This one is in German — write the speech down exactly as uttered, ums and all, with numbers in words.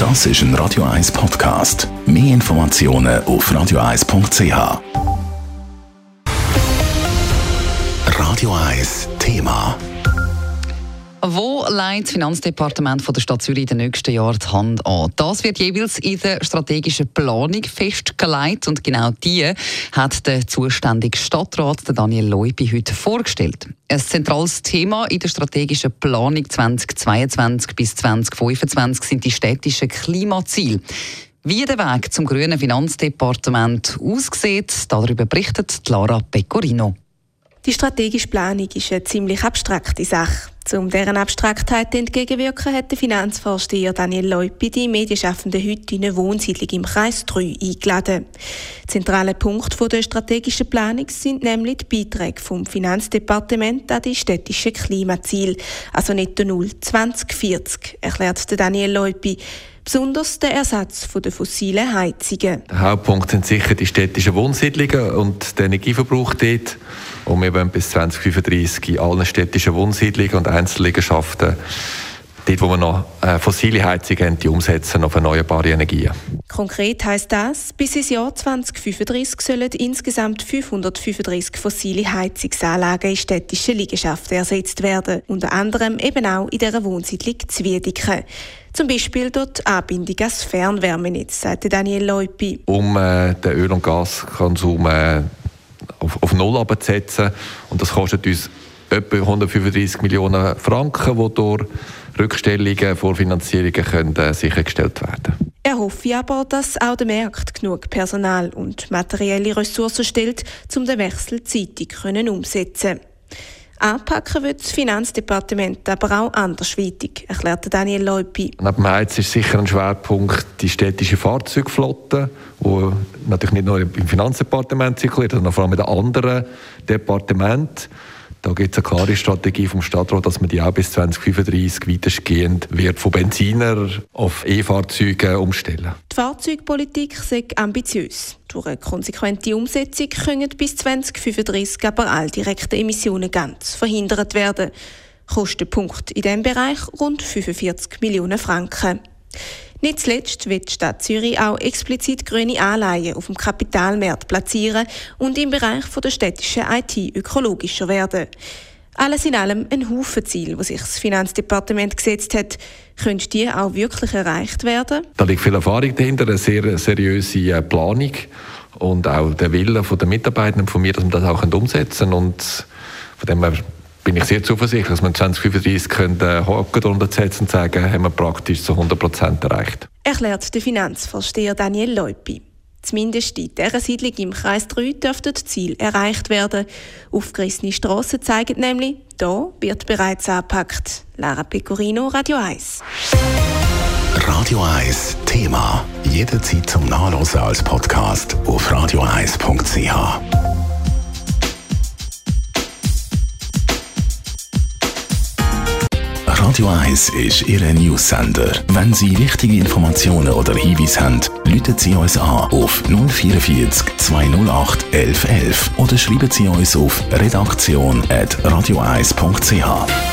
Das ist ein Radio eins Podcast. Mehr Informationen auf radio eins punkt c h. Radio eins Thema. Wo legt das Finanzdepartement von der Stadt Zürich in den nächsten Jahren die Hand an? Das wird jeweils in der strategischen Planung festgelegt und genau die hat der zuständige Stadtrat Daniel Leupi heute vorgestellt. Ein zentrales Thema in der strategischen Planung zweitausendzweiundzwanzig bis zweitausendfünfundzwanzig sind die städtischen Klimaziele. Wie der Weg zum grünen Finanzdepartement aussieht, darüber berichtet Lara Pecorino. Die strategische Planung ist eine ziemlich abstrakte Sache. Um deren Abstraktheit entgegenwirken, hat der Finanzvorsteher Daniel Leupi die Medienschaffenden heute in eine Wohnsiedlung im Kreis drei eingeladen. Zentrale Punkte der strategischen Planung sind nämlich die Beiträge vom Finanzdepartement an die städtischen Klimaziele, also Netto Null zwanzig vierzig, erklärt Daniel Leupi. Besonders der Ersatz der fossilen Heizungen. Der Hauptpunkt sind sicher die städtischen Wohnsiedlungen und der Energieverbrauch dort. Und wir wollen bis zwanzig fünfunddreissig in allen städtischen Wohnsiedlungen und Einzelliegenschaften, dort wo wir noch äh, fossile Heizungen haben, die umsetzen auf erneuerbare Energien. Konkret heisst das, bis ins Jahr zwanzig fünfunddreissig sollen insgesamt fünfhundertfünfunddreissig fossile Heizungsanlagen in städtischen Liegenschaften ersetzt werden. Unter anderem eben auch in dieser Wohnsiedlung Zwiedeken. Zum Beispiel durch die Anbindung ans Fernwärmenetz, sagte Daniel Leupi. Um äh, den Öl- und Gaskonsum äh, auf, auf Null abzusetzen. Und das kostet uns etwa hundertfünfunddreissig Millionen Franken, die durch Rückstellungen, Vorfinanzierungen können, äh, sichergestellt werden. Er hoffe aber, dass auch der Markt genug Personal und materielle Ressourcen stellt, um den Wechsel zeitig umsetzen können. Anpacken wird das Finanzdepartement aber auch andersweitig, erklärte Daniel Leupi. Neben dem Heiz ist sicher ein Schwerpunkt die städtische Fahrzeugflotte, die natürlich nicht nur im Finanzdepartement zirkuliert, sondern vor allem in den anderen Departementen. Da gibt es eine klare Strategie vom Stadtrat, dass man die auch bis zwanzig fünfunddreissig weitestgehend wird von Benziner auf E-Fahrzeuge umstellen. Die Fahrzeugpolitik sei ambitiös. Durch eine konsequente Umsetzung können bis zwanzig fünfunddreissig aber all direkte Emissionen ganz verhindert werden. Kostenpunkt in diesem Bereich rund fünfundvierzig Millionen Franken. Nicht zuletzt wird die Stadt Zürich auch explizit grüne Anleihen auf dem Kapitalmarkt platzieren und im Bereich der städtischen I T ökologischer werden. Alles in allem ein Haufen Ziele, die sich das Finanzdepartement gesetzt hat. Können die auch wirklich erreicht werden? Da liegt viel Erfahrung dahinter, eine sehr seriöse Planung und auch der Wille der Mitarbeitenden von mir, dass wir das auch umsetzen können. Und von dem her bin ich sehr zuversichtlich, dass wir zwanzig fünfunddreissig können Haken drunter setzen und sagen, haben wir praktisch zu hundert Prozent erreicht. Erklärt der Finanzvorsteher Daniel Leupi. Zumindest in dieser Siedlung im Kreis drei dürfte das Ziel erreicht werden. Aufgerissene Strassen zeigen nämlich, da wird bereits angepackt. Lara Pecorino, Radio eins. Radio eins Thema. Jederzeit zum Nachlesen als Podcast auf radio eins punkt c h. Radio eins ist Ihr News-Sender. Wenn Sie wichtige Informationen oder Hinweise haben, rufen Sie uns an auf null vierundvierzig zweihundertacht elf elf oder schreiben Sie uns auf redaktion at radio eins punkt c h.